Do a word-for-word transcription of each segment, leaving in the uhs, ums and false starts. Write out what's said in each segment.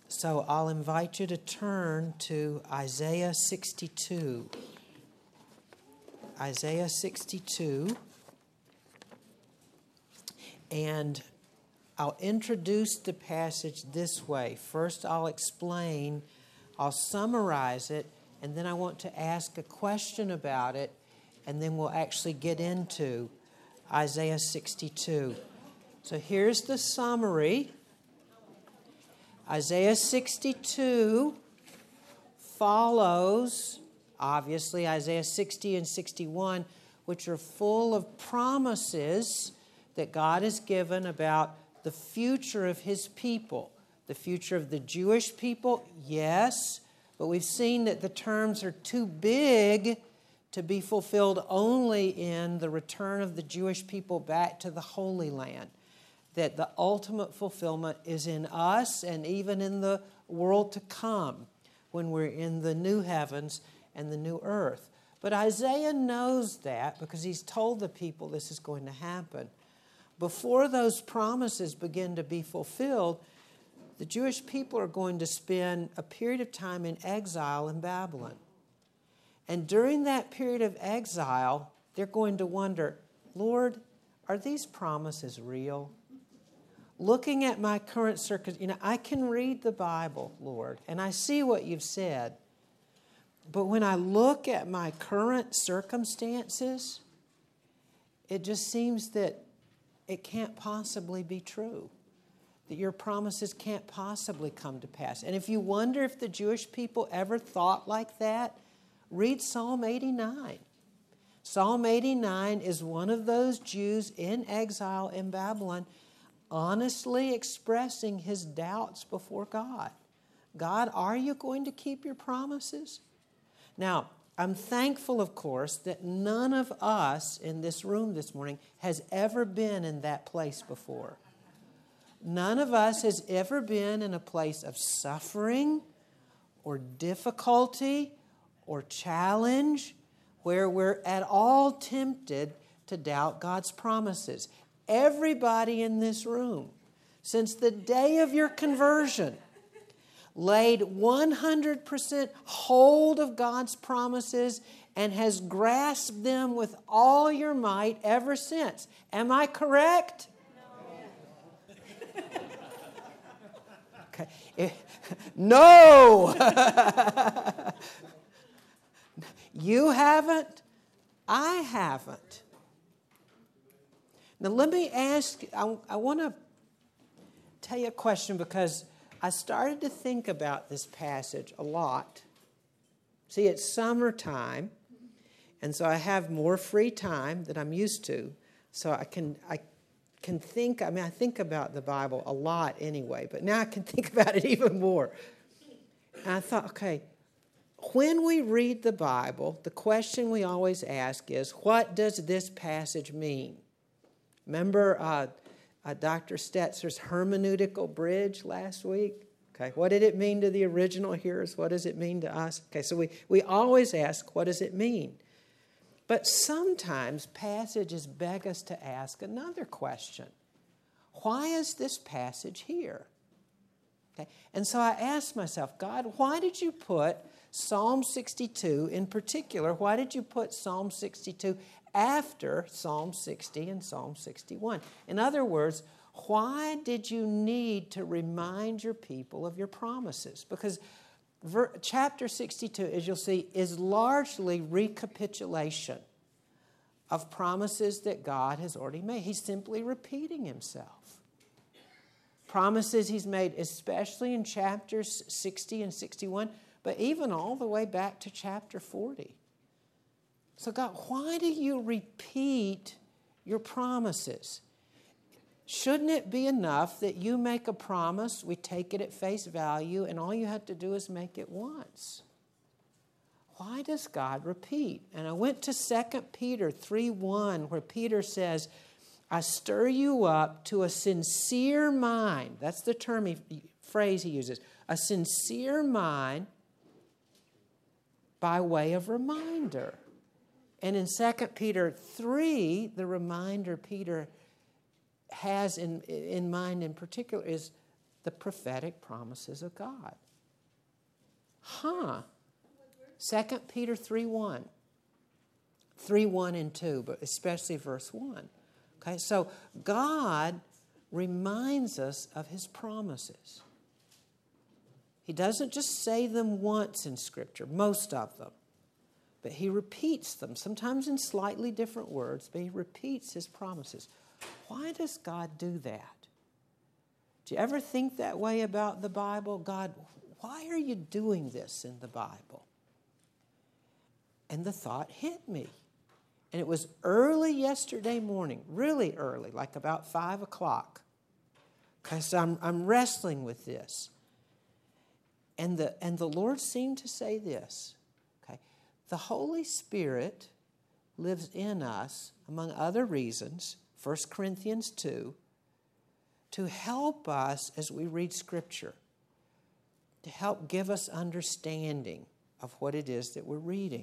So I'll invite you to turn to Isaiah sixty-two. Isaiah sixty-two. And I'll introduce the passage this way. First, I'll explain, I'll summarize it, and then I want to ask a question about it, and then we'll actually get into Isaiah sixty-two. So here's the summary. Isaiah sixty-two follows, obviously, Isaiah sixty and sixty-one, which are full of promises that God has given about the future of His people. The future of the Jewish people, yes, but we've seen that the terms are too big to be fulfilled only in the return of the Jewish people back to the Holy Land. That the ultimate fulfillment is in us and even in the world to come when we're in the new heavens and the new earth. But Isaiah knows that because he's told the people this is going to happen. Before those promises begin to be fulfilled, the Jewish people are going to spend a period of time in exile in Babylon. And during that period of exile, they're going to wonder, Lord, are these promises real? Looking at my current circumstances, you know, I can read the Bible, Lord, and I see what you've said. But when I look at my current circumstances, it just seems that it can't possibly be true, that your promises can't possibly come to pass. And if you wonder if the Jewish people ever thought like that, read Psalm eighty-nine. Psalm eighty-nine is one of those Jews in exile in Babylon honestly expressing his doubts before God. God, are you going to keep your promises? Now, I'm thankful, of course, that none of us in this room this morning has ever been in that place before. None of us has ever been in a place of suffering or difficulty or challenge where we're at all tempted to doubt God's promises. Everybody in this room, since the day of your conversion, laid one hundred percent hold of God's promises and has grasped them with all your might ever since. Am I correct? No. Okay. No! You haven't? I haven't. Now let me ask, I, I want to tell you a question because I started to think about this passage a lot. See, it's summertime, and so I have more free time than I'm used to. So I can I can think, I mean, I think about the Bible a lot anyway, but now I can think about it even more. And I thought, okay, when we read the Bible, the question we always ask is, what does this passage mean? Remember uh, uh, Doctor Stetzer's hermeneutical bridge last week? Okay, what did it mean to the original hearers? What does it mean to us? Okay, so we, we always ask, what does it mean? But sometimes passages beg us to ask another question. Why is this passage here? Okay, and so I asked myself, God, why did you put Psalm sixty-two in particular? Why did you put Psalm sixty-two after Psalm sixty and Psalm sixty-one? In other words, why did you need to remind your people of your promises? Because ver- chapter sixty-two, as you'll see, is largely recapitulation of promises that God has already made. He's simply repeating himself. Promises he's made, especially in chapters sixty and sixty-one, but even all the way back to chapter forty. So God, why do you repeat your promises? Shouldn't it be enough that you make a promise, we take it at face value, and all you have to do is make it once? Why does God repeat? And I went to Second Peter three one, where Peter says, I stir you up to a sincere mind. That's the term, he, phrase he uses. A sincere mind by way of reminder. And in Second Peter three, the reminder Peter has in, in mind in particular is the prophetic promises of God. Huh. Second Peter three one. three one and two, but especially verse one. Okay, so God reminds us of his promises. He doesn't just say them once in Scripture, most of them, but he repeats them, sometimes in slightly different words, but he repeats his promises. Why does God do that? Do you ever think that way about the Bible? God, why are you doing this in the Bible? And the thought hit me. And it was early yesterday morning, really early, like about five o'clock. Because I'm, I'm wrestling with this. And the, and the Lord seemed to say this. Okay, the Holy Spirit lives in us, among other reasons, First Corinthians two, to help us as we read Scripture, to help give us understanding of what it is that we're reading.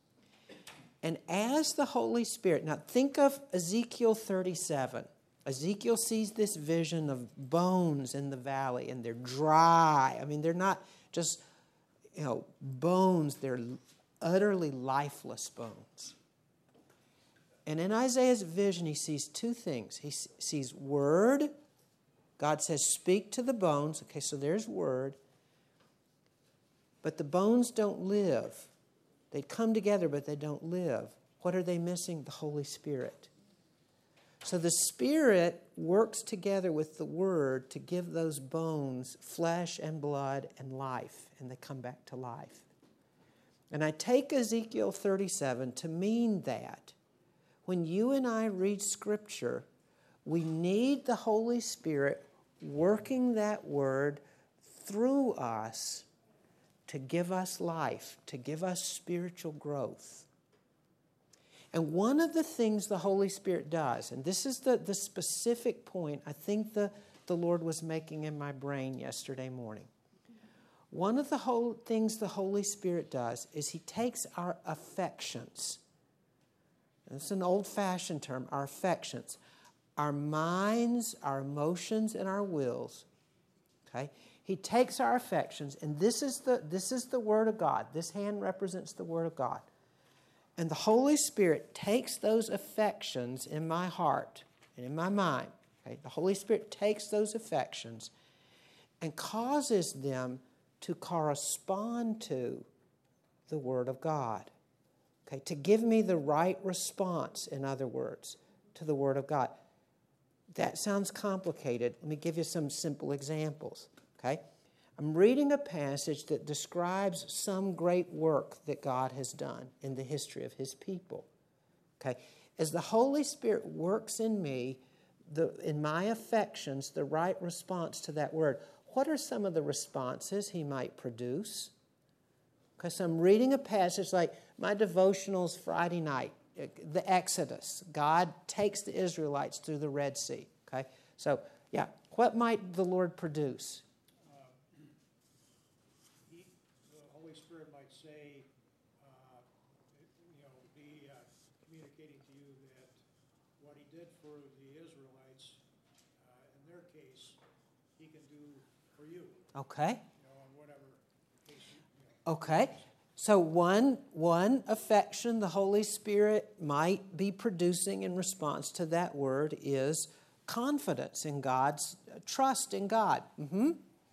And as the Holy Spirit, now think of Ezekiel thirty-seven. Ezekiel sees this vision of bones in the valley, and they're dry. I mean, they're not just, you know, bones, they're utterly lifeless bones. And in Isaiah's vision, he sees two things. He sees word. God says, speak to the bones. Okay, so there's word. But the bones don't live. They come together, but they don't live. What are they missing? The Holy Spirit. So the Spirit works together with the Word to give those bones flesh and blood and life, and they come back to life. And I take Ezekiel thirty-seven to mean that when you and I read Scripture, we need the Holy Spirit working that Word through us to give us life, to give us spiritual growth. And one of the things the Holy Spirit does, and this is the, the specific point I think the, the Lord was making in my brain yesterday morning. One of the whole things the Holy Spirit does is he takes our affections. It's an old-fashioned term, our affections. Our minds, our emotions, and our wills. Okay? He takes our affections, and this is the, this is the Word of God. This hand represents the Word of God. And the Holy Spirit takes those affections in my heart and in my mind. Okay? The Holy Spirit takes those affections and causes them to correspond to the Word of God. Okay? To give me the right response, in other words, to the Word of God. That sounds complicated. Let me give you some simple examples. Okay? I'm reading a passage that describes some great work that God has done in the history of his people. Okay? As the Holy Spirit works in me, the, in my affections, the right response to that word, what are some of the responses he might produce? Because I'm reading a passage like my devotionals Friday night, the Exodus. God takes the Israelites through the Red Sea. Okay? So, yeah, what might the Lord produce? Say, uh, you know, be uh, communicating to you that what he did for the Israelites, uh, in their case, he can do for you. Okay. You know, in whatever case you, you know. Okay. So one, one affection the Holy Spirit might be producing in response to that word is confidence in God's, uh, trust in God. Mm-hmm.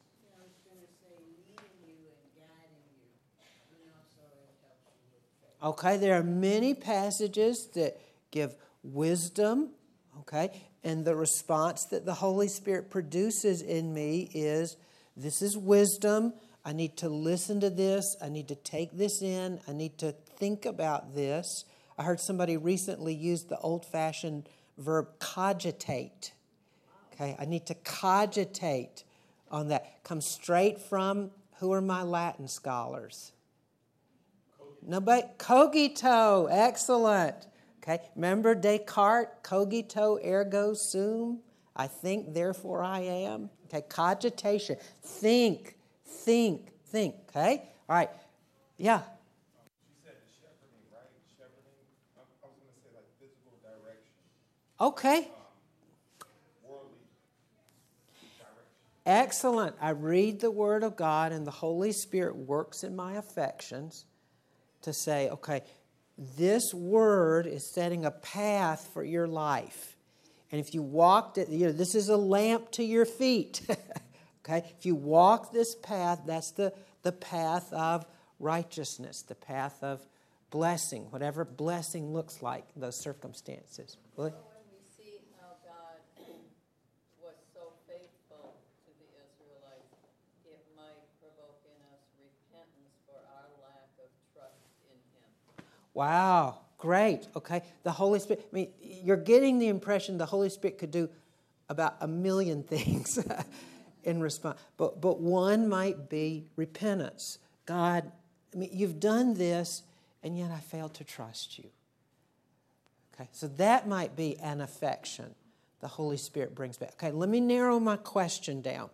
Okay, there are many passages that give wisdom, okay, and the response that the Holy Spirit produces in me is, this is wisdom, I need to listen to this, I need to take this in, I need to think about this. I heard somebody recently use the old-fashioned verb cogitate. Okay, I need to cogitate on that. Comes straight from, who are my Latin scholars? Nobody? Cogito. Excellent. Okay. Remember Descartes? Cogito ergo sum. I think, therefore I am. Okay. Cogitation. Think. Think. Think. Okay. All right. Yeah. She said the shepherding, right? Shepherding. I was going to say like physical direction. Okay. Um, worldly direction. Excellent. I read the Word of God, and the Holy Spirit works in my affections to say, okay, this Word is setting a path for your life. And if you walked it, you know, this is a lamp to your feet. Okay? If you walk this path, that's the, the path of righteousness, the path of blessing, whatever blessing looks like in those circumstances. Will it? So when we see how God was so faithful to the Israelites, it might provoke in us repentance for our lack of trust in Him. Wow, great. Okay, the Holy Spirit, I mean, you're getting the impression the Holy Spirit could do about a million things in response. But, but one might be repentance. God, I mean, you've done this, and yet I failed to trust you. Okay, so that might be an affection the Holy Spirit brings back. Okay, let me narrow my question down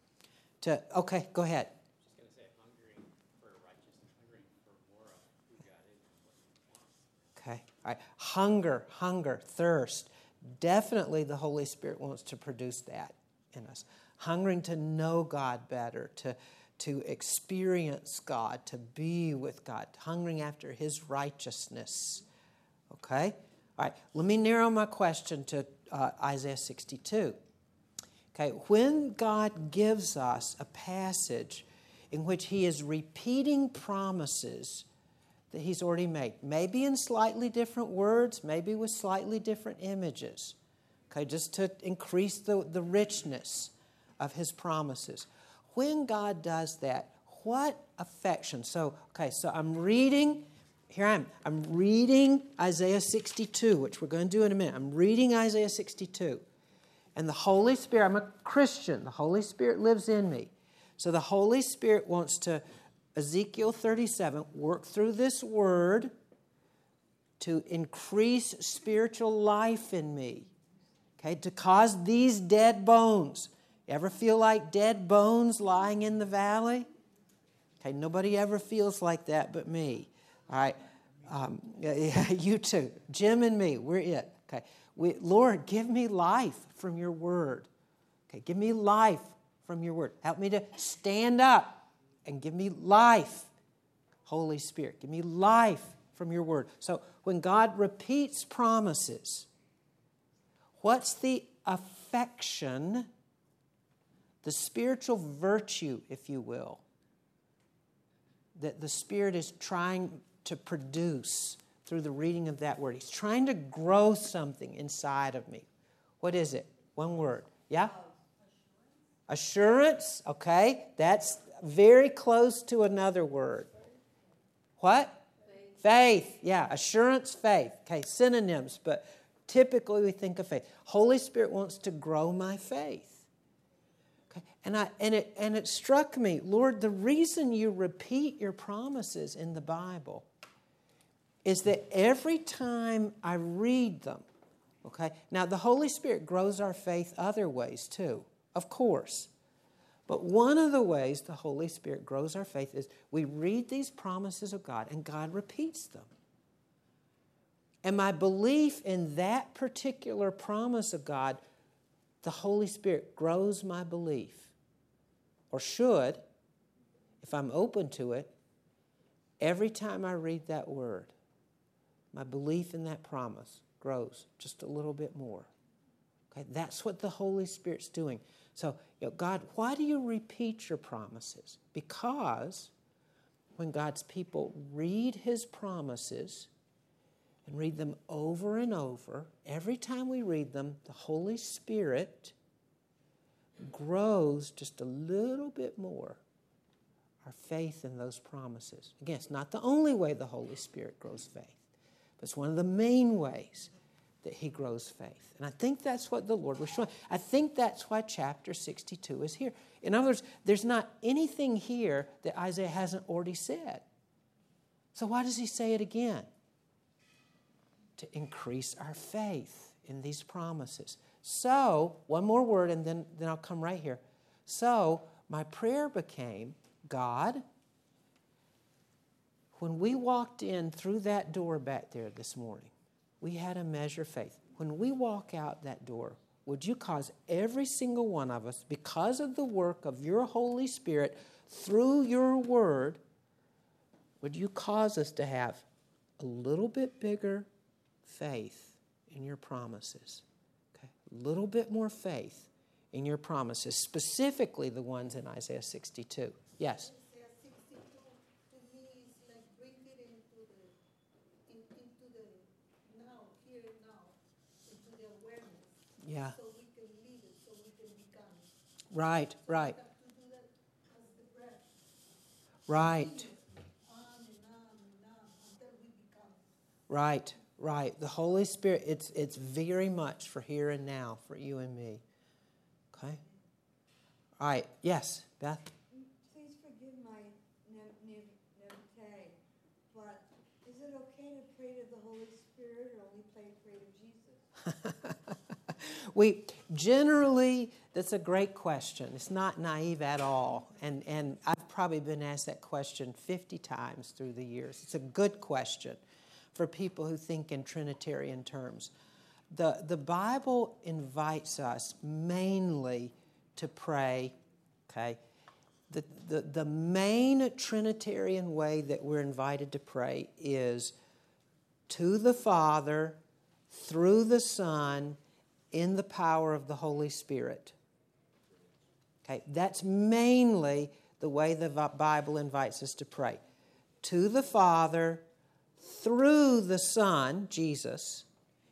to, okay, go ahead. Just going to say hungering for righteousness, hungering for more of who God is and what He wants. Okay, all right, hunger, hunger, thirst. Definitely the Holy Spirit wants to produce that in us. Hungering to know God better, to to experience God, to be with God, hungering after His righteousness. Okay? All right, let me narrow my question to uh, Isaiah sixty-two. Okay, when God gives us a passage in which He is repeating promises that He's already made, maybe in slightly different words, maybe with slightly different images, okay, just to increase the, the richness of His promises. When God does that, what affection? So, okay, so I'm reading, here I am, I'm reading Isaiah sixty-two, which we're going to do in a minute. I'm reading Isaiah sixty-two. And the Holy Spirit, I'm a Christian, the Holy Spirit lives in me. So the Holy Spirit wants to, Ezekiel thirty-seven, work through this word to increase spiritual life in me. Okay, to cause these dead bones. Ever feel like dead bones lying in the valley? Okay, nobody ever feels like that but me. All right, um, yeah, you too. Jim and me, we're it. Okay, we, Lord, give me life from your word. Okay, give me life from your word. Help me to stand up and give me life. Holy Spirit, give me life from your word. So when God repeats promises, what's the affection, the spiritual virtue, if you will, that the Spirit is trying to produce through the reading of that word? He's trying to grow something inside of me. What is it? One word. Yeah? Assurance. Okay. That's very close to another word. What? Faith. Faith. Yeah. Assurance, faith. Okay. Synonyms, but typically we think of faith. Holy Spirit wants to grow my faith. Okay. And I and it and it struck me, Lord, the reason you repeat your promises in the Bible is that every time I read them, okay, now the Holy Spirit grows our faith other ways too, of course. But one of the ways the Holy Spirit grows our faith is we read these promises of God and God repeats them. And my belief in that particular promise of God, the Holy Spirit grows my belief, or should, if I'm open to it, every time I read that word. My belief in that promise grows just a little bit more. Okay, that's what the Holy Spirit's doing. So, you know, God, why do you repeat your promises? Because when God's people read His promises and read them over and over, every time we read them, the Holy Spirit grows just a little bit more our faith in those promises. Again, it's not the only way the Holy Spirit grows faith, but it's one of the main ways that He grows faith. And I think that's what the Lord was showing. I think that's why chapter sixty-two is here. In other words, there's not anything here that Isaiah hasn't already said. So why does he say it again? To increase our faith in these promises. So, one more word and then, then I'll come right here. So, my prayer became, God, when we walked in through that door back there this morning, we had a measure of faith. When we walk out that door, would you cause every single one of us, because of the work of your Holy Spirit through your word, would you cause us to have a little bit bigger faith in your promises? Okay, a little bit more faith in your promises, specifically the ones in Isaiah sixty-two. Yes? Isaiah sixty-two, to me, is like bring it into the, in, into the now, here and now, into the awareness. Yeah. So we can live it, so we can become it. Right, right, We have to do that as the breath. right, On and on and on until we become it. right, right. The Holy Spirit, it's it's very much for here and now, for you and me. Okay? All right, yes, Beth? Please forgive my na- na- naivete, but is it okay to pray to the Holy Spirit or only pray, pray to Jesus? We generally, that's a great question. It's not naive at all. And, and I've probably been asked that question fifty times through the years. It's a good question for people who think in Trinitarian terms. The, the Bible invites us mainly to pray, okay? The, the, the main Trinitarian way that we're invited to pray is to the Father, through the Son, in the power of the Holy Spirit. Okay, that's mainly the way the Bible invites us to pray. To the Father, through the Son, Jesus,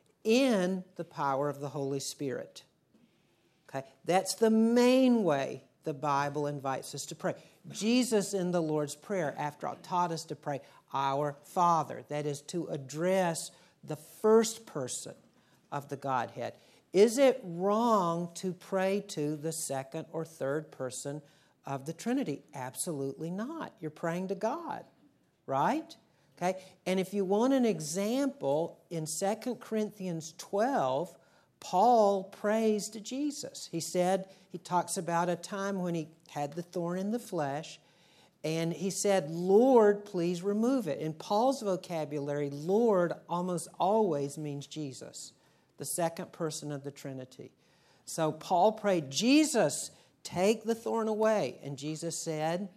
in the power of the Holy Spirit. Okay, that's the main way the Bible invites us to pray. Jesus in the Lord's Prayer, after all, taught us to pray, Our Father. That is to address the first person of the Godhead. Is it wrong to pray to the second or third person of the Trinity? Absolutely not. You're praying to God, right? Okay, and if you want an example, in Second Corinthians twelve, Paul prays to Jesus. He said, he talks about a time when he had the thorn in the flesh, and he said, Lord, please remove it. In Paul's vocabulary, Lord almost always means Jesus, the second person of the Trinity. So Paul prayed, Jesus, take the thorn away. And Jesus said,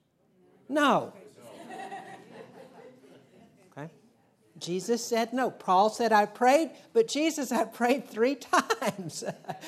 no. Okay. Jesus said no. Paul said, I prayed, but Jesus, I prayed three times.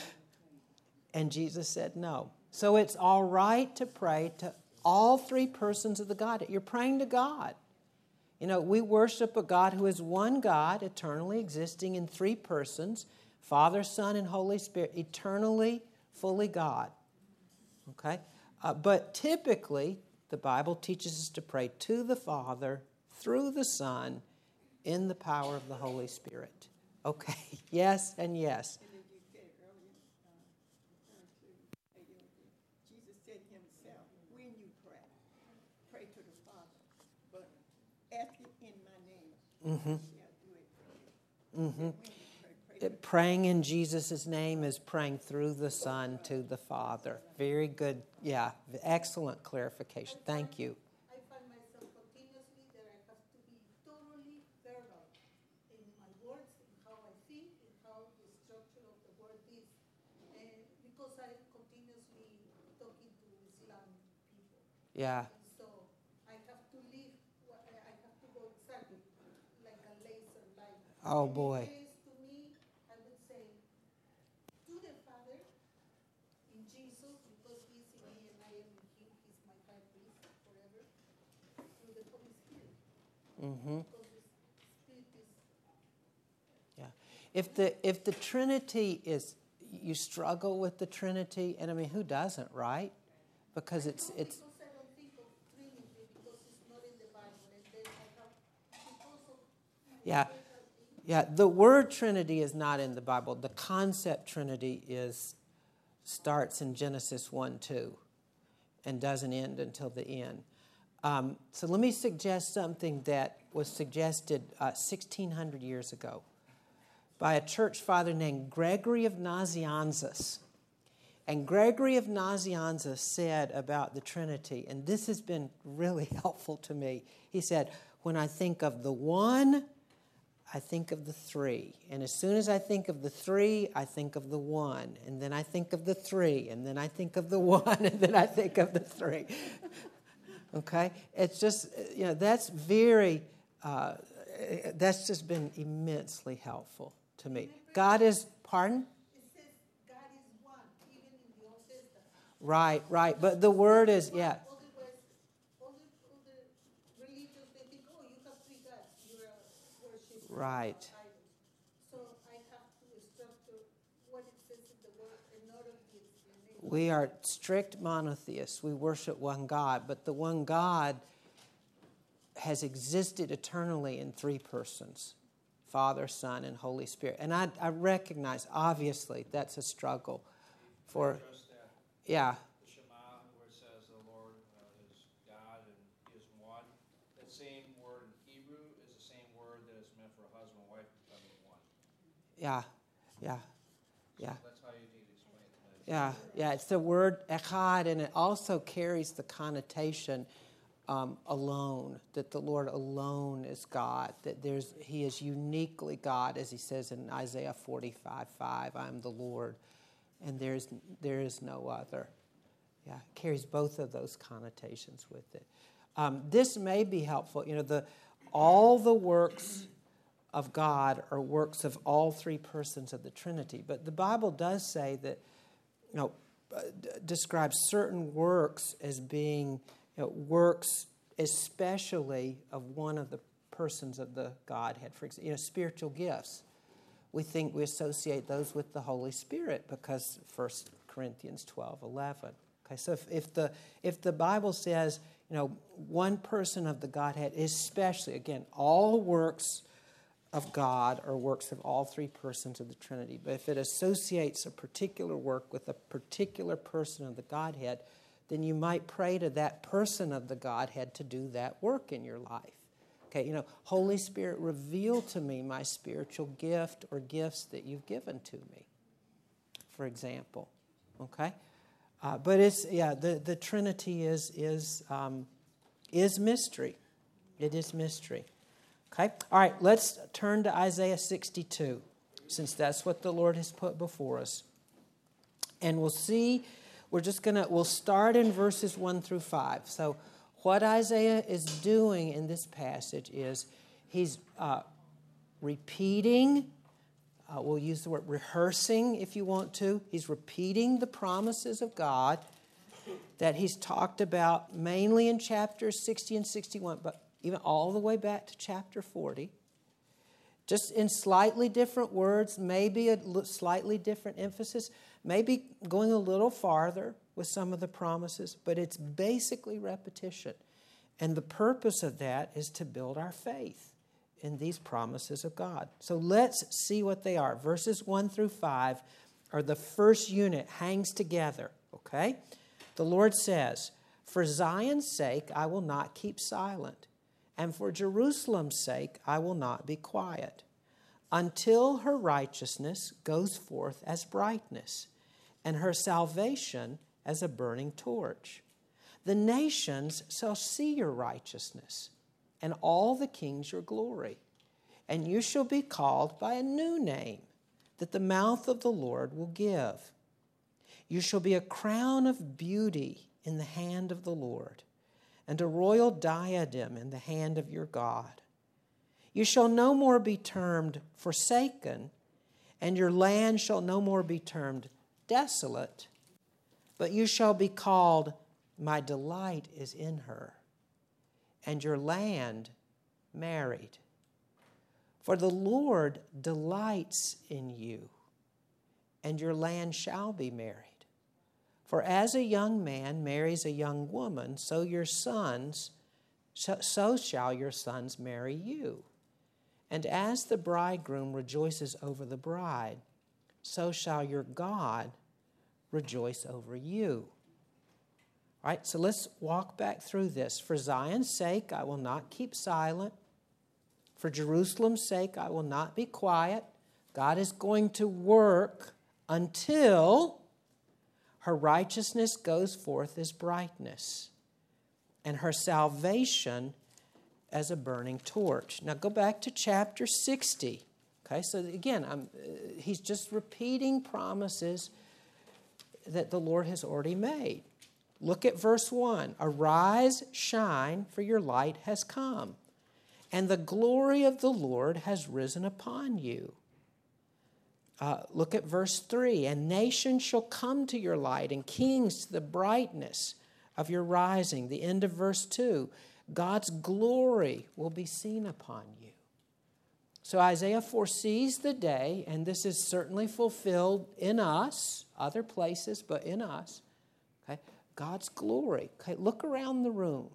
And Jesus said no. So it's all right to pray to all three persons of the Godhead. You're praying to God. You know, we worship a God who is one God, eternally existing in three persons, Father, Son, and Holy Spirit, eternally, fully God. Okay? Uh, but typically, the Bible teaches us to pray to the Father, through the Son, in the power of the Holy Spirit. Okay, yes and yes. And as you said earlier, uh, referring to uh, Jesus said himself, when you pray, pray to the Father, but ask it in my name. Mm-hmm. Shall do it for you. Mm-hmm. When you pray, pray to the Praying in Jesus' name is praying through the Son to the Father. Very good. Yeah, excellent clarification. Thank you. I find myself continuously that I have to be totally verbal in my words, in how I think, in how the structure of the word is. And because I continuously talking to Islam people. Yeah. And so I have to live, what- I have to go exactly like a laser line. Oh, And boy. in case to me, I would say, to the Father, in Jesus, because he's in me and I am in him, he's my high priest forever, through the Holy Spirit. Mm-hmm. Because the Spirit is, Yeah. If the if the Trinity is, you struggle with the Trinity, and I mean, who doesn't, right? Because it's it's because I don't think of Trinity, because it's not in the Bible, and then I have, because of. yeah. Yeah, the word Trinity is not in the Bible. The concept Trinity is starts in Genesis one two and doesn't end until the end. Um, so let me suggest something that was suggested uh, sixteen hundred years ago by a church father named Gregory of Nazianzus. And Gregory of Nazianzus said about the Trinity, and this has been really helpful to me. He said, when I think of the one, I think of the three. And as soon as I think of the three, I think of the one. And then I think of the three. And then I think of the one. And then I think of the three. Okay? It's just, you know, that's very, uh, that's just been immensely helpful to me. God is, pardon? It says God is one, even in the Old Testament. Right, right. But the word is, yeah. Otherwise, all the, all the religions, they think, oh, you have three gods. You're a worshiper. Right. So I have to structure what it says in the word and not of the explanation. We are strict monotheists. We worship one God, but the one God has existed eternally in three persons, Father, Son, and Holy Spirit. And I, I recognize, obviously, that's a struggle for, Just that, yeah, the Shema, where it says the Lord uh, is God and He is one. That same word in Hebrew is the same word that is meant for a husband and wife becoming one. yeah, yeah, yeah. So that's how you need to explain it. Yeah, yeah, it's the word echad, and it also carries the connotation um, alone, that the Lord alone is God, that there's He is uniquely God, as He says in Isaiah forty-five five, I am the Lord, and there's there is no other. Yeah, it carries both of those connotations with it. Um, this may be helpful. You know, the all the works of God are works of all three persons of the Trinity, but the Bible does say that, you know, uh, d- describes certain works as being, you know, works especially of one of the persons of the Godhead. For example, you know, spiritual gifts. We think we associate those with the Holy Spirit because First Corinthians twelve eleven. Okay, so if, if the if the Bible says, you know, one person of the Godhead, especially, again, all works of God are works of all three persons of the Trinity. But if it associates a particular work with a particular person of the Godhead, then you might pray to that person of the Godhead to do that work in your life. Okay, you know, Holy Spirit, reveal to me my spiritual gift or gifts that you've given to me, for example. Okay? Uh, but it's, yeah, the, the Trinity is, is, um, is mystery. It is mystery. Okay? All right, let's turn to Isaiah sixty-two, since that's what the Lord has put before us. And we'll see, we're just going to, we'll start in verses one through five. So what Isaiah is doing in this passage is he's uh, repeating, uh, we'll use the word rehearsing if you want to. He's repeating the promises of God that he's talked about mainly in chapters sixty and sixty-one, but even all the way back to chapter forty, just in slightly different words, maybe a slightly different emphasis, maybe going a little farther with some of the promises, but it's basically repetition. And the purpose of that is to build our faith in these promises of God. So let's see what they are. Verses one through five are the first unit, hangs together, okay? The Lord says, "For Zion's sake I will not keep silent, and for Jerusalem's sake I will not be quiet, until her righteousness goes forth as brightness, and her salvation as a burning torch. The nations shall see your righteousness, and all the kings your glory. And you shall be called by a new name that the mouth of the Lord will give. You shall be a crown of beauty in the hand of the Lord, and a royal diadem in the hand of your God. You shall no more be termed forsaken, and your land shall no more be termed desolate, but you shall be called, my delight is in her, and your land married. For the Lord delights in you, and your land shall be married. For as a young man marries a young woman, so your sons, so shall your sons marry you. And as the bridegroom rejoices over the bride, so shall your God rejoice over you." All right, so let's walk back through this. For Zion's sake, I will not keep silent. For Jerusalem's sake, I will not be quiet. God is going to work until her righteousness goes forth as brightness, and her salvation as a burning torch. Now go back to chapter sixty. Okay, so again, I'm, uh, he's just repeating promises that the Lord has already made. Look at verse one. Arise, shine, for your light has come, and the glory of the Lord has risen upon you. Uh, look at verse three. And nations shall come to your light, and kings to the brightness of your rising. The end of verse two. God's glory will be seen upon you. So Isaiah foresees the day, and this is certainly fulfilled in us, other places, but in us. Okay, God's glory. Okay, look around the room.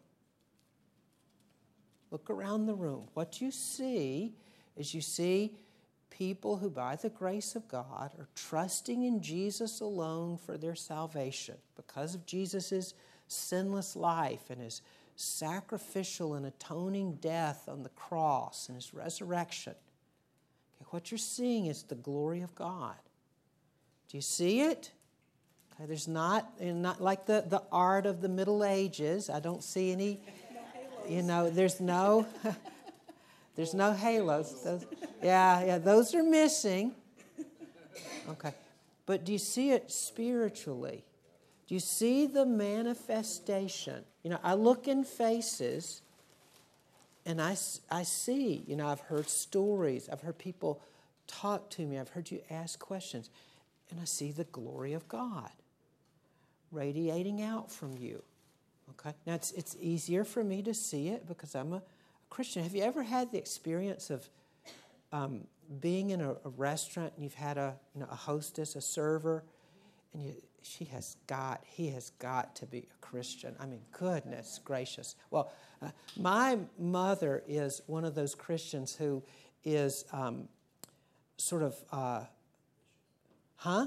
Look around the room. What you see is you see people who, by the grace of God, are trusting in Jesus alone for their salvation because of Jesus' sinless life and his sacrificial and atoning death on the cross and his resurrection. Okay, what you're seeing is the glory of God. Do you see it? Okay, there's not, not like the, the art of the Middle Ages. I don't see any, you know, there's no, there's no halos. Those, yeah, yeah, those are missing. Okay, but do you see it spiritually? Do you see the manifestation? You know, I look in faces and I, I see, you know, I've heard stories. I've heard people talk to me. I've heard you ask questions. And I see the glory of God radiating out from you. Okay? Now, it's, it's easier for me to see it because I'm a, a Christian. Have you ever had the experience of um, being in a, a restaurant and you've had a, you know, a hostess, a server, and you... She has got, he has got to be a Christian. I mean, goodness gracious. Well, uh, my mother is one of those Christians who is um, sort of, uh, huh?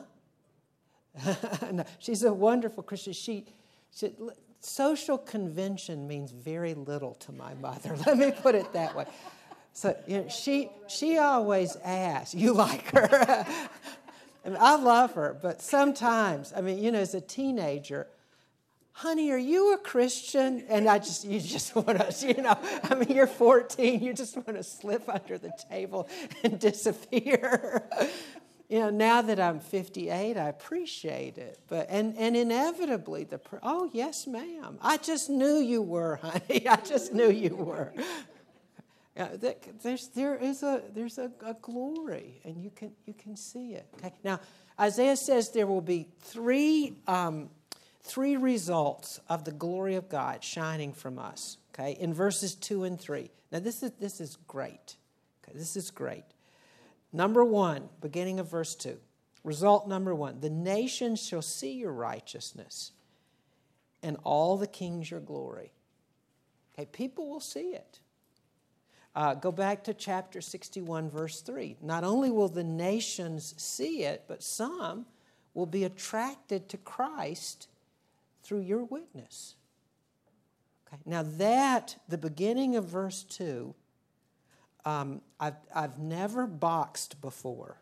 No, she's a wonderful Christian. She, she, social convention means very little to my mother. Let me put it that way. So you know, she, she always asks, you like her? I mean, I love her, but sometimes, I mean, you know, as a teenager, honey, are you a Christian? And I just, you just want to, you know, I mean, you're fourteen, you just want to slip under the table and disappear. You know, now that I'm fifty-eight, I appreciate it. But, and, and inevitably, the, oh, yes, ma'am. I just knew you were, honey. I just knew you were. Yeah, there's there is a there's a, a glory, and you can you can see it. Okay. Now, Isaiah says there will be three um, three results of the glory of God shining from us. Okay, in verses two and three. Now, this is this is great. Okay, this is great. Number one, beginning of verse two. Result number one: the nations shall see your righteousness, and all the kings your glory. Okay, people will see it. Uh, go back to chapter sixty-one, verse three. Not only will the nations see it, but some will be attracted to Christ through your witness. Okay. Now that, the beginning of verse two, um, I've, I've never boxed before,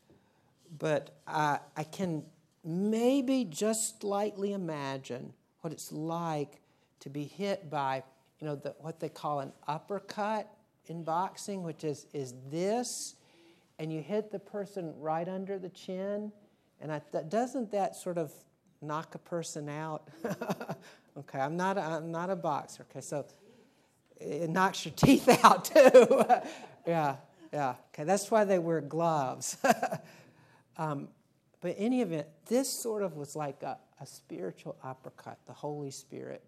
but I, I can maybe just slightly imagine what it's like to be hit by, you know, the, what they call an uppercut in boxing, which is, is this, and you hit the person right under the chin, and I, that, doesn't that sort of knock a person out? Okay, I'm not a, I'm not a boxer. Okay, so it knocks your teeth out too. yeah, yeah. Okay, that's why they wear gloves. um, but in any event, this sort of was like a, a spiritual uppercut, the Holy Spirit.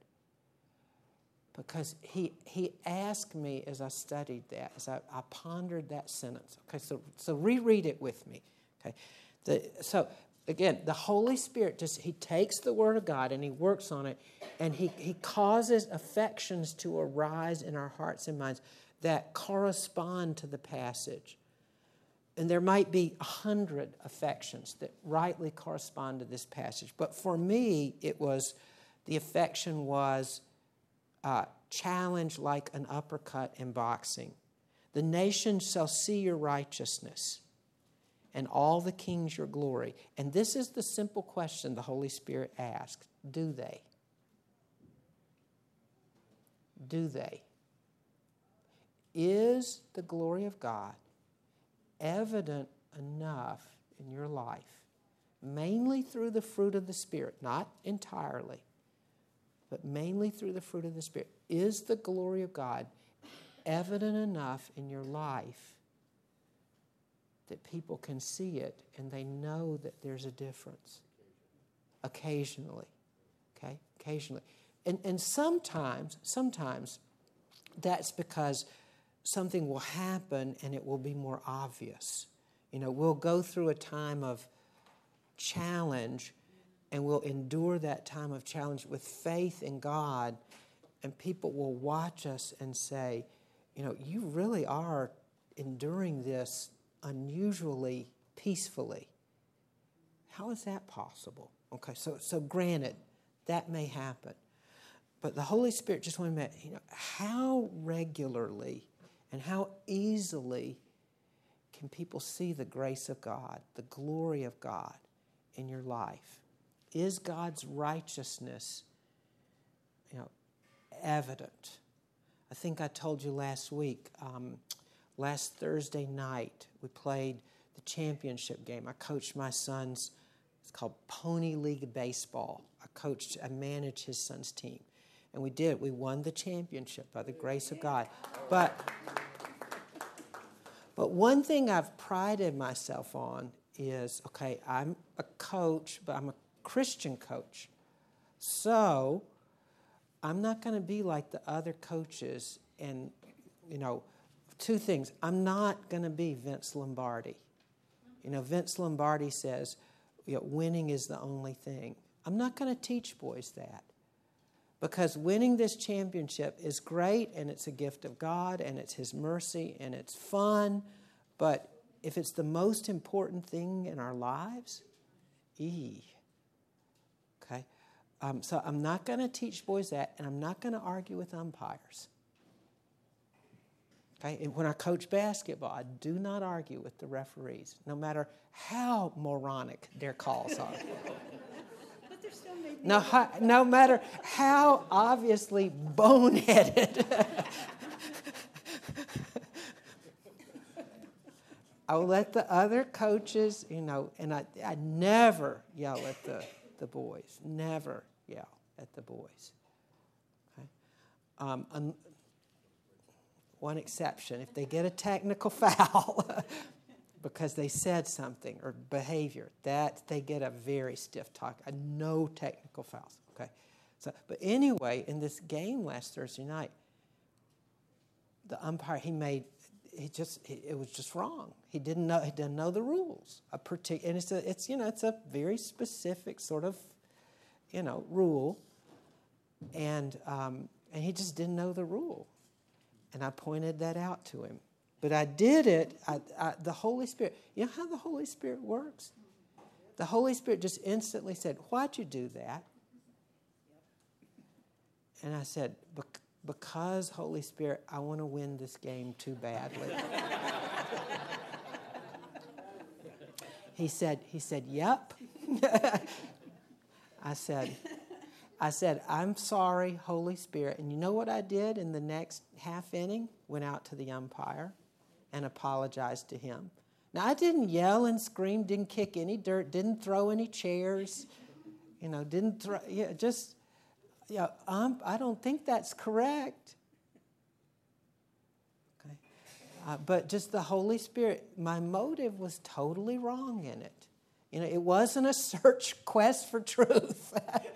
Because he he asked me as I studied that, as I, I pondered that sentence. Okay, so so reread it with me. Okay, the, so again, the Holy Spirit just he takes the Word of God and he works on it, and he he causes affections to arise in our hearts and minds that correspond to the passage. And there might be a hundred affections that rightly correspond to this passage, but for me, it was the affection was. Uh, challenge like an uppercut in boxing. The nations shall see your righteousness, and all the kings your glory. And this is the simple question the Holy Spirit asks. Do they? Do they? Is the glory of God evident enough in your life, mainly through the fruit of the Spirit, not entirely, but mainly through the fruit of the Spirit? Is the glory of God evident enough in your life that people can see it and they know that there's a difference? Occasionally. Okay? Occasionally. And, and sometimes, sometimes that's because something will happen and it will be more obvious. You know, we'll go through a time of challenge and we'll endure that time of challenge with faith in God, and people will watch us and say, you know, you really are enduring this unusually peacefully. How is that possible? Okay, so so granted, that may happen. But the Holy Spirit just wanted to, you know, how regularly and how easily can people see the grace of God, the glory of God in your life? Is God's righteousness, you know, evident? I think I told you last week, um, last Thursday night, we played the championship game. I coached my son's, it's called Pony League Baseball. I coached, I managed his son's team. And we did. We won the championship by the grace of God. But, but one thing I've prided myself on is, okay, I'm a coach, but I'm a Christian coach. So I'm not going to be like the other coaches. And, you know, two things. I'm not going to be Vince Lombardi. You know, Vince Lombardi says, you know, winning is the only thing. I'm not going to teach boys that. Because winning this championship is great, and it's a gift of God, and it's His mercy, and it's fun. But if it's the most important thing in our lives, ee. Okay? Um, so I'm not going to teach boys that, and I'm not going to argue with umpires. Okay? And when I coach basketball, I do not argue with the referees, no matter how moronic their calls are. No, no matter how obviously boneheaded. I will let the other coaches, you know, and I, I never yell at the, the boys. Never yell at the boys. Okay? Um, un, one exception, if they get a technical foul because they said something or behavior, that they get a very stiff talk. Uh, no technical fouls. Okay, so but anyway, in this game last Thursday night, the umpire he made he just he, it was just wrong. He didn't know he didn't know the rules. A partic- and it's a, it's you know it's a very specific sort of you know rule, and um, and he just didn't know the rule, and I pointed that out to him. But I did it, I, I, the Holy Spirit. You know how the Holy Spirit works? The Holy Spirit just instantly said, why'd you do that? And I said, because, Holy Spirit, I want to win this game too badly. He said, he said, yep. I said, I said, I'm sorry, Holy Spirit. And you know what I did in the next half inning? Went out to the umpire and apologized to him. Now, I didn't yell and scream, didn't kick any dirt, didn't throw any chairs, you know, didn't throw, yeah, just, yeah, um, I don't think that's correct. Okay. Uh, but just the Holy Spirit, my motive was totally wrong in it. You know, it wasn't a search quest for truth.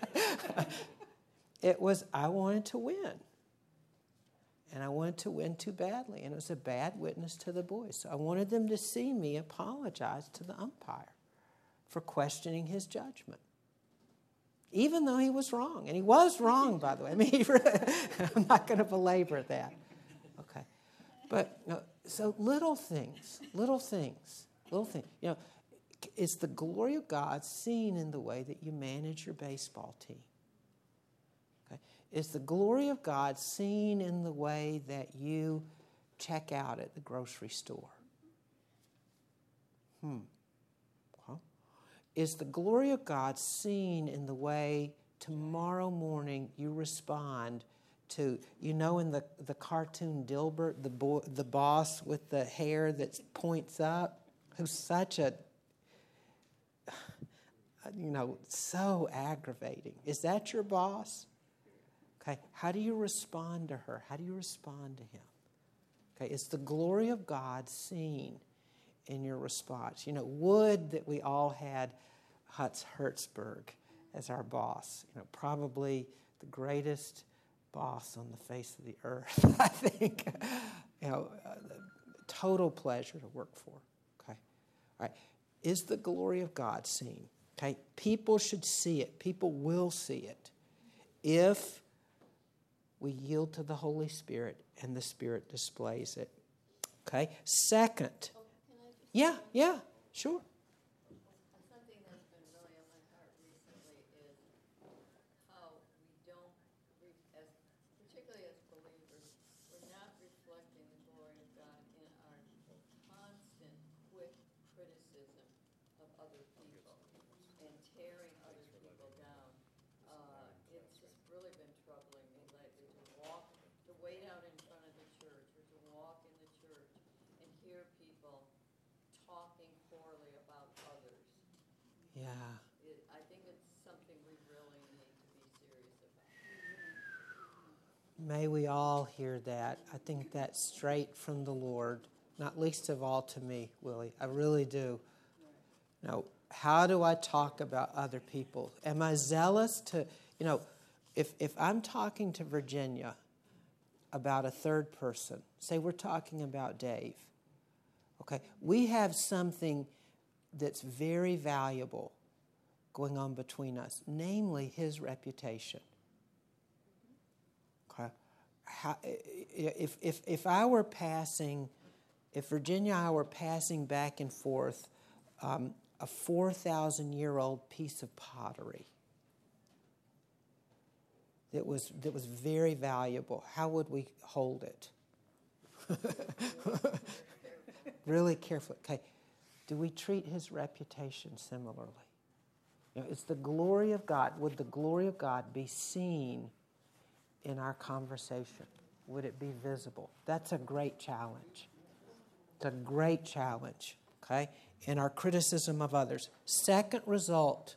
It was, I wanted to win. And I wanted to win too badly. And it was a bad witness to the boys. So I wanted them to see me apologize to the umpire for questioning his judgment. Even though he was wrong. And he was wrong, by the way. I mean, he really, I'm not going to belabor that. Okay. But, you know, so little things, little things, little things. You know, is the glory of God seen in the way that you manage your baseball team? Okay. Is the glory of God seen in the way that you check out at the grocery store? Hmm. Well, is the glory of God seen in the way tomorrow morning you respond to, you know, in the, the cartoon Dilbert, the boy, the boss with the hair that points up, who's such a, you know, so aggravating. Is that your boss? Okay, how do you respond to her? How do you respond to him? Okay, is the glory of God seen in your response? You know, would that we all had Hutz Hertzberg as our boss. You know, probably the greatest boss on the face of the earth, I think. You know, uh, total pleasure to work for. Okay, all right. Is the glory of God seen? Okay, people should see it. People will see it if we yield to the Holy Spirit and the Spirit displays it. Okay, second. Oh, can I just Yeah, yeah, sure. Something that's been really on my heart recently is how we don't, re- as, particularly as believers, we're not reflecting the glory of God in our constant, quick criticism of other people and tearing other people down. Uh, it's just really been troubling me lately to walk, to wait out in front of the church or to walk in the church and hear people talking poorly about others. Yeah. It, I think it's something we really need to be serious about. May we all hear that. I think that's straight from the Lord, not least of all to me, Willie. I really do. Now, how do I talk about other people? Am I zealous to, you know, if, if I'm talking to Virginia about a third person, say we're talking about Dave, okay, we have something that's very valuable going on between us, namely his reputation. Okay, How, if if if I were passing, if Virginia and I were passing back and forth um, a four thousand year old piece of pottery that was that was very valuable, how would we hold it? Really carefully. Okay. Do we treat his reputation similarly? You know, it's the glory of God. Would the glory of God be seen in our conversation? Would it be visible? That's a great challenge. It's a great challenge, okay, in our criticism of others. Second result,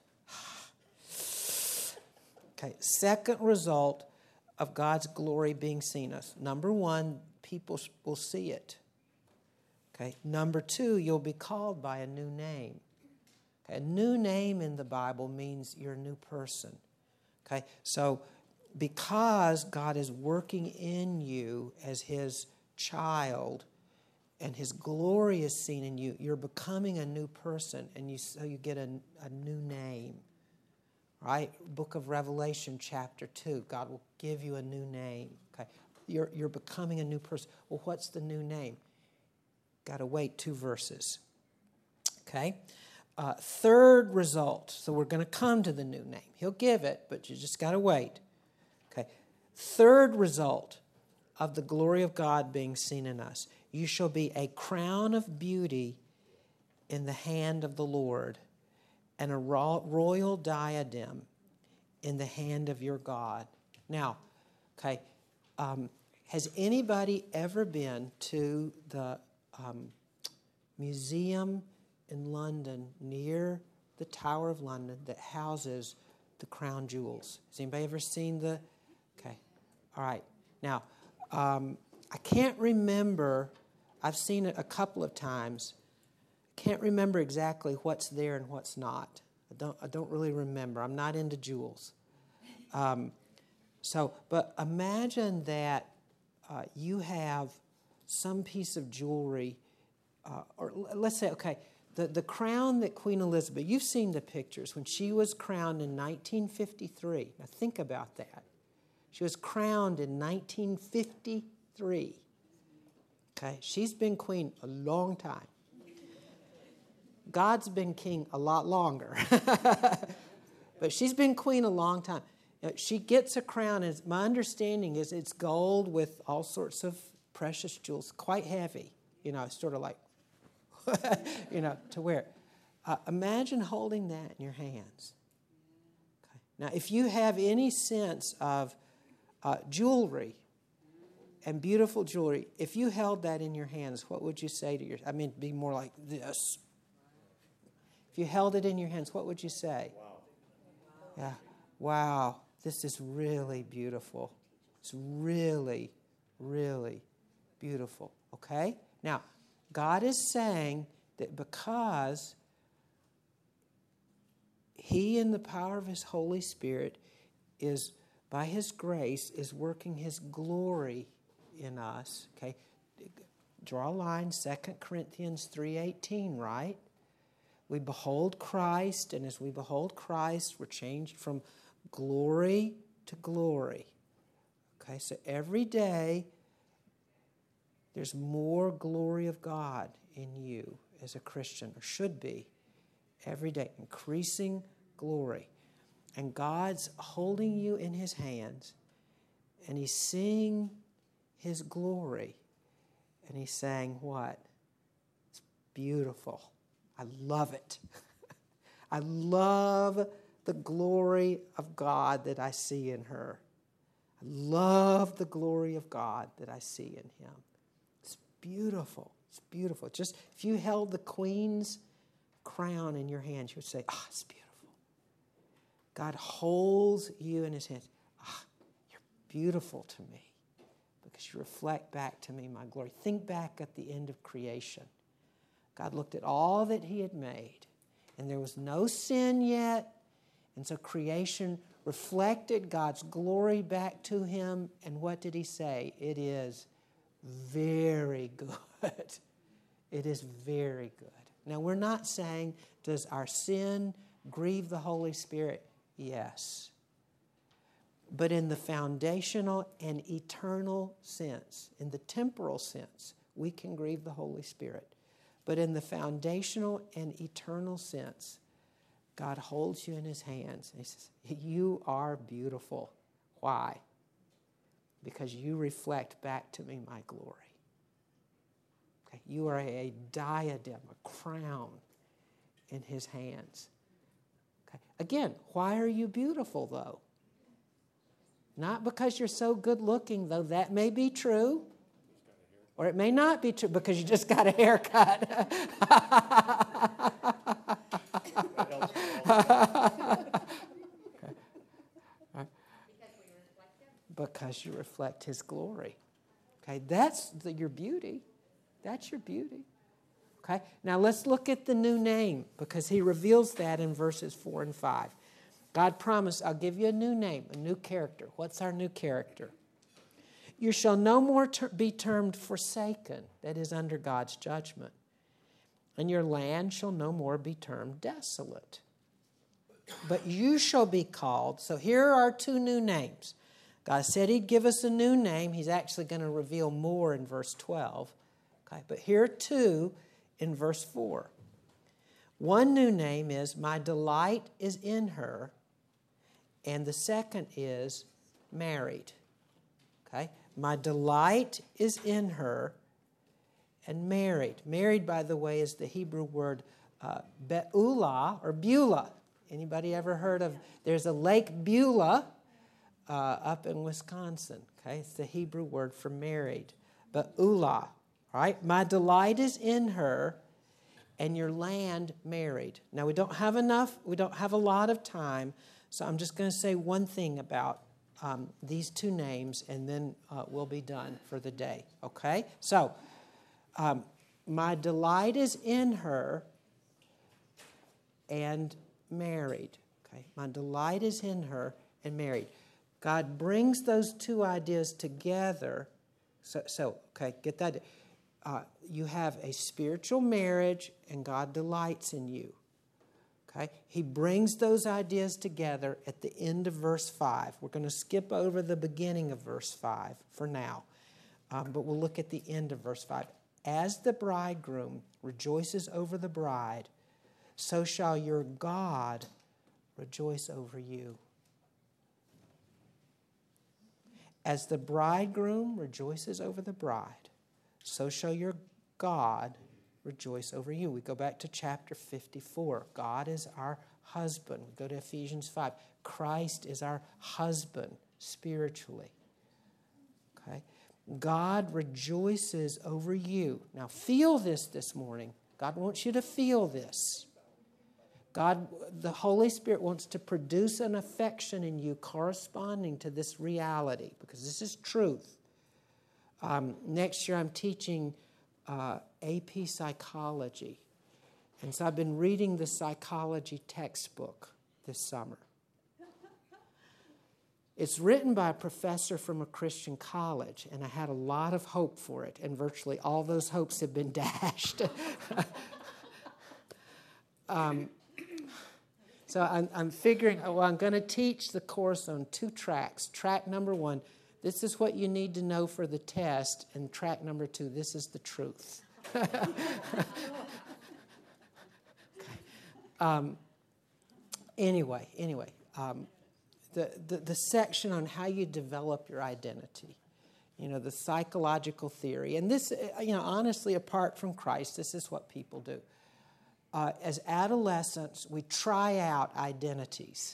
okay, second result of God's glory being seen us. Number one, people will see it. Okay. Number two, you'll be called by a new name. Okay. A new name in the Bible means you're a new person. Okay. So because God is working in you as his child and his glory is seen in you, you're becoming a new person, and you so you get a, a new name. Right? Book of Revelation, chapter two. God will give you a new name. Okay. You're you're becoming a new person. Well, what's the new name? Got to wait two verses. Okay? Uh, third result. So we're going to come to the new name. He'll give it, but you just got to wait. Okay? Third result of the glory of God being seen in us. You shall be a crown of beauty in the hand of the Lord, and a royal diadem in the hand of your God. Now, okay, um, has anybody ever been to the Um, museum in London near the Tower of London that houses the crown jewels? Has anybody ever seen the? Okay, all right. Now, um, I can't remember. I've seen it a couple of times. I can't remember exactly what's there and what's not. I don't. I don't really remember. I'm not into jewels. Um, so, but imagine that uh, you have some piece of jewelry, uh, or let's say, okay, the, the crown that Queen Elizabeth, you've seen the pictures, when she was crowned in nineteen fifty-three. Now think about that. She was crowned in nineteen fifty-three. Okay, she's been queen a long time. God's been king a lot longer. But she's been queen a long time. You know, she gets a crown, and my understanding is it's gold with all sorts of precious jewels, quite heavy, you know, sort of like, you know, to wear. Uh, imagine holding that in your hands. Okay. Now, if you have any sense of uh, jewelry and beautiful jewelry. If you held that in your hands, what would you say to your, I mean, it'd be more like this. If you held it in your hands, what would you say? Wow. Yeah. Wow. This is really beautiful. It's really, really beautiful. Okay? Now, God is saying that because He, in the power of His Holy Spirit, is, by His grace, is working His glory in us. Okay? Draw a line, Second Corinthians three eighteen, right? We behold Christ, and as we behold Christ, we're changed from glory to glory. Okay, so every day there's more glory of God in you as a Christian, or should be. Every day, increasing glory. And God's holding you in His hands, and He's seeing His glory, and He's saying what? It's beautiful. I love it. I love the glory of God that I see in her. I love the glory of God that I see in Him. It's beautiful. It's beautiful. Just if you held the Queen's crown in your hands, you would say, ah, oh, it's beautiful. God holds you in His hands. Ah, oh, you're beautiful to me because you reflect back to me my glory. Think back at the end of creation. God looked at all that He had made, and there was no sin yet, and so creation reflected God's glory back to Him, and what did He say? It is very good. It is very good. Now, we're not saying, does our sin grieve the Holy Spirit? Yes. But in the foundational and eternal sense, in the temporal sense, we can grieve the Holy Spirit. But in the foundational and eternal sense, God holds you in His hands. He says, you are beautiful. Why? Because you reflect back to me my glory. Okay? You are a diadem, a crown in His hands. Okay? Again, why are you beautiful, though? Not because you're so good looking, though that may be true. Or it may not be true because you just got a haircut. Because you reflect His glory. Okay, that's the, your beauty. That's your beauty. Okay, now let's look at the new name because He reveals that in verses four and five. God promised, I'll give you a new name, a new character. What's our new character? You shall no more ter- be termed forsaken, that is, under God's judgment. And your land shall no more be termed desolate. But you shall be called. So here are two new names. God said He'd give us a new name. He's actually going to reveal more in verse twelve. Okay, but here are two in verse four. One new name is, my delight is in her. And the second is, married. Okay? My delight is in her and married. Married, by the way, is the Hebrew word uh, Beulah or Beulah. Anybody ever heard of, there's a Lake Beulah uh, up in Wisconsin. Okay, it's the Hebrew word for married. Beulah, right? My delight is in her and your land married. Now, we don't have enough, we don't have a lot of time, so I'm just going to say one thing about Um, these two names, and then uh, we'll be done for the day, okay? So, um, my delight is in her and married, okay? My delight is in her and married. God brings those two ideas together. So, so okay, get that. Uh, you have a spiritual marriage, and God delights in you. Okay? He brings those ideas together at the end of verse five. We're going to skip over the beginning of verse five for now, um, but we'll look at the end of verse five. As the bridegroom rejoices over the bride, so shall your God rejoice over you. As the bridegroom rejoices over the bride, so shall your God rejoice over you. We go back to chapter fifty-four. God is our husband. We go to Ephesians five. Christ is our husband spiritually. Okay? God rejoices over you. Now feel this this morning. God wants you to feel this. God, the Holy Spirit wants to produce an affection in you corresponding to this reality, because this is truth. Um, next year I'm teaching uh, A P Psychology. And so I've been reading the psychology textbook this summer. It's written by a professor from a Christian college, and I had a lot of hope for it, and virtually all those hopes have been dashed. um, so I'm, I'm figuring, well, I'm going to teach the course on two tracks. Track number one, this is what you need to know for the test, and track number two, this is the truth. um, anyway, anyway. Um, The, the, the section on how you develop your identity, you know, the psychological theory. And this, you know, honestly, apart from Christ, this is what people do. Uh, as adolescents, we try out identities.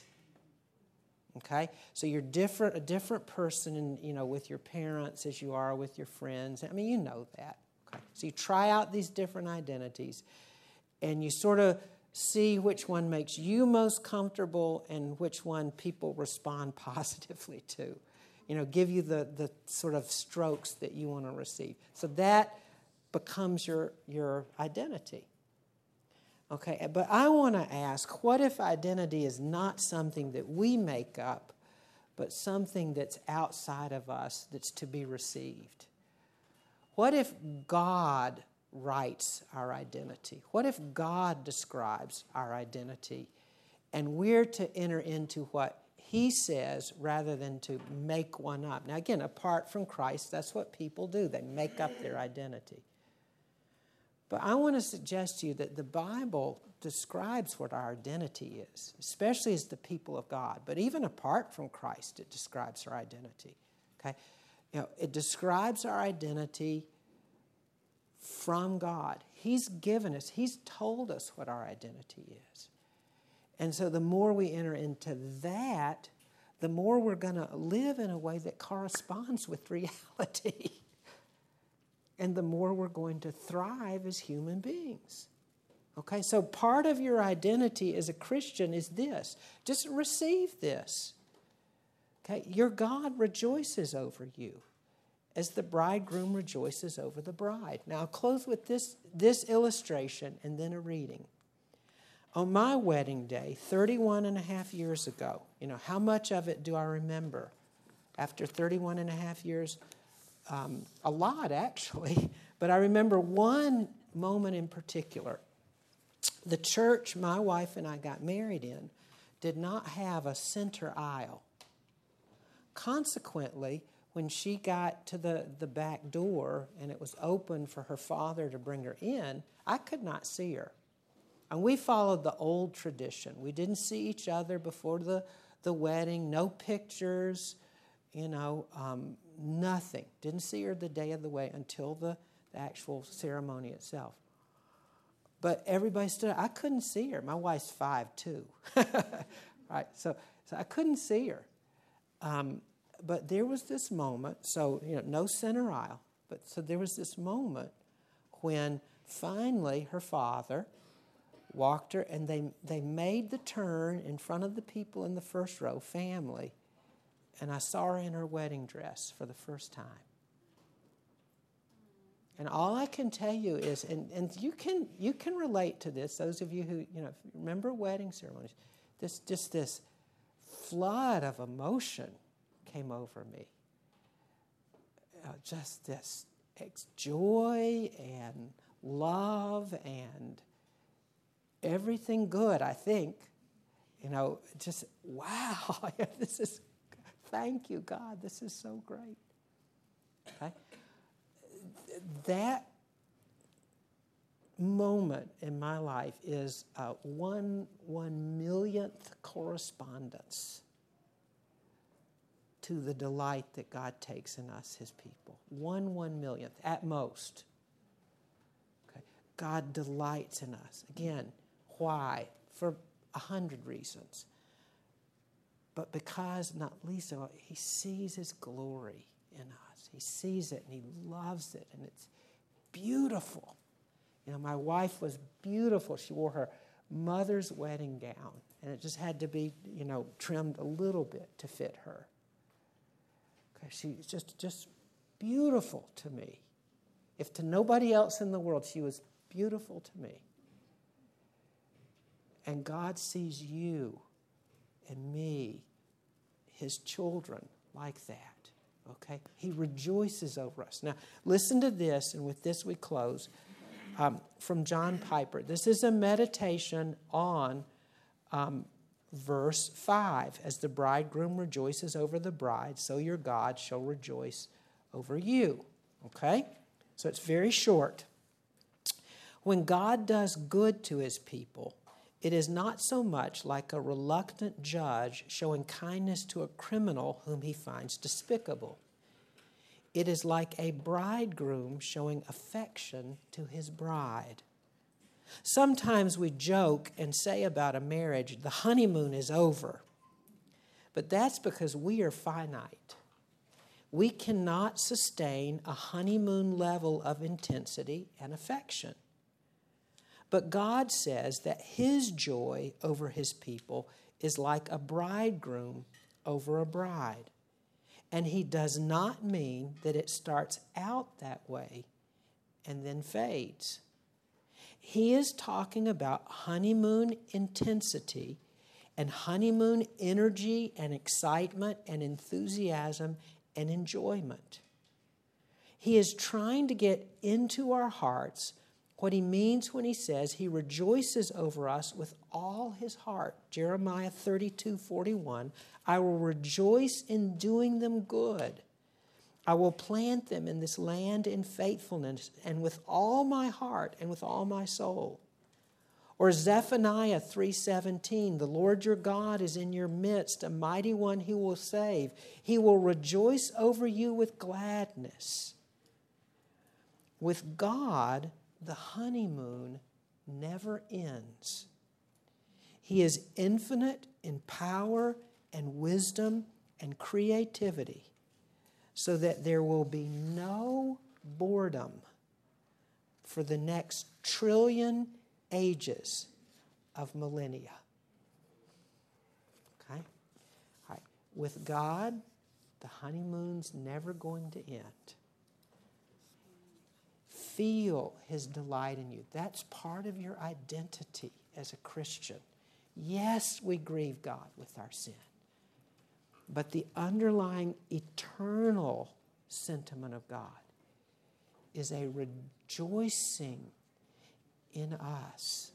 Okay? So you're different, a different person, in, you know, with your parents as you are with your friends. I mean, you know that. Okay? So you try out these different identities, and you sort of see which one makes you most comfortable and which one people respond positively to. You know, give you the, the sort of strokes that you want to receive. So that becomes your, your identity. Okay, but I want to ask, what if identity is not something that we make up, but something that's outside of us that's to be received? What if God writes our identity? What if God describes our identity and we're to enter into what He says rather than to make one up? Now again, apart from Christ, that's what people do. They make up their identity. But I want to suggest to you that the Bible describes what our identity is, especially as the people of God. But even apart from Christ, it describes our identity. Okay? You know, it describes our identity from God. He's given us, He's told us what our identity is. And so the more we enter into that, the more we're going to live in a way that corresponds with reality. And the more we're going to thrive as human beings. Okay, so part of your identity as a Christian is this. Just receive this. Okay, your God rejoices over you, as the bridegroom rejoices over the bride. Now, I'll close with this, this illustration and then a reading. On my wedding day, thirty-one and a half years ago, you know, how much of it do I remember? After thirty-one and a half years, um, a lot, actually. But I remember one moment in particular. The church my wife and I got married in did not have a center aisle. Consequently, when she got to the, the back door and it was open for her father to bring her in, I could not see her. And we followed the old tradition. We didn't see each other before the, the wedding, no pictures, you know, um, nothing. Didn't see her the day of the wedding until the, the actual ceremony itself. But everybody stood up. I couldn't see her. My wife's five two. Right? So, so I couldn't see her. Um, But there was this moment, so, you know, no center aisle, but so there was this moment when finally her father walked her, and they, they made the turn in front of the people in the first row, family, and I saw her in her wedding dress for the first time. And all I can tell you is, and, and you can you can relate to this, those of you who, you know, remember wedding ceremonies, this just this flood of emotion came over me. Uh, just this joy and love and everything good, I think. You know, just, wow, this is, thank you, God, this is so great. Okay? That moment in my life is uh, one one millionth correspondence to the delight that God takes in us, His people. One one millionth at most. Okay. God delights in us. Again, why? For a hundred reasons. But because, not least of all, He sees His glory in us. He sees it and he loves it, and it's beautiful. You know, my wife was beautiful. She wore her mother's wedding gown, and it just had to be, you know, trimmed a little bit to fit her. Okay, she's just, just beautiful to me. If to nobody else in the world, she was beautiful to me. And God sees you and me, his children, like that. Okay? He rejoices over us. Now, listen to this, and with this we close. Um, from John Piper. This is a meditation on um, verse five. As the bridegroom rejoices over the bride, so your God shall rejoice over you. Okay? So it's very short. When God does good to his people, it is not so much like a reluctant judge showing kindness to a criminal whom he finds despicable. It is like a bridegroom showing affection to his bride. Sometimes we joke and say about a marriage, the honeymoon is over. But that's because we are finite. We cannot sustain a honeymoon level of intensity and affection. But God says that his joy over his people is like a bridegroom over a bride. And he does not mean that it starts out that way and then fades. He is talking about honeymoon intensity and honeymoon energy and excitement and enthusiasm and enjoyment. He is trying to get into our hearts what he means when he says he rejoices over us with all his heart. Jeremiah thirty-two forty-one, I will rejoice in doing them good. I will plant them in this land in faithfulness and with all my heart and with all my soul. Or Zephaniah three seventeen, the Lord your God is in your midst, a mighty one he will save. He will rejoice over you with gladness. With God, the honeymoon never ends. He is infinite in power and wisdom and creativity, so that there will be no boredom for the next trillion ages of millennia. Okay? All right. With God, the honeymoon's never going to end. Feel his delight in you. That's part of your identity as a Christian. Yes, we grieve God with our sin. But the underlying eternal sentiment of God is a rejoicing in us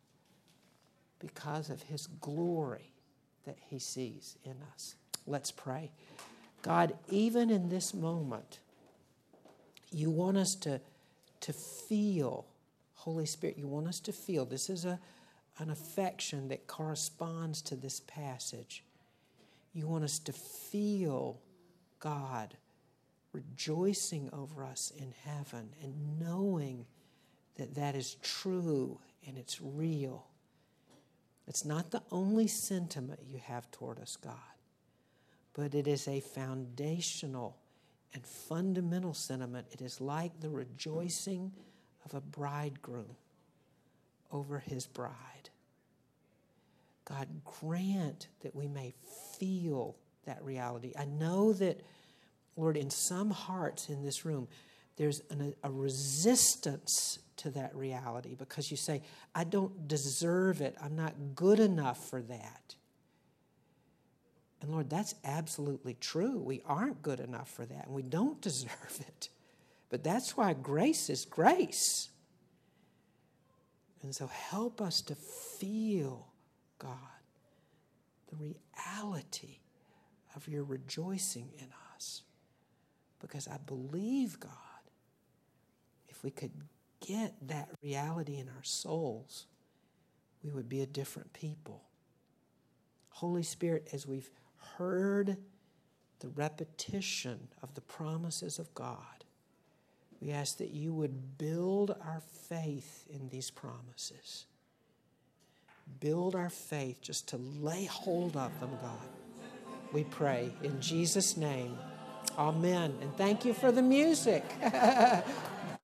because of his glory that he sees in us. Let's pray. God, even in this moment, you want us to, to feel, Holy Spirit, you want us to feel. This is a, an affection that corresponds to this passage. You want us to feel God rejoicing over us in heaven and knowing that that is true and it's real. It's not the only sentiment you have toward us, God, but it is a foundational and fundamental sentiment. It is like the rejoicing of a bridegroom over his bride. God, grant that we may feel that reality. I know that, Lord, in some hearts in this room, there's an, a resistance to that reality because you say, I don't deserve it. I'm not good enough for that. And Lord, that's absolutely true. We aren't good enough for that, and we don't deserve it. But that's why grace is grace. And so help us to feel, God, the reality of your rejoicing in us. Because I believe, God, if we could get that reality in our souls, we would be a different people. Holy Spirit, as we've heard the repetition of the promises of God, we ask that you would build our faith in these promises. Build our faith just to lay hold of them, God. We pray in Jesus' name. Amen. And thank you for the music.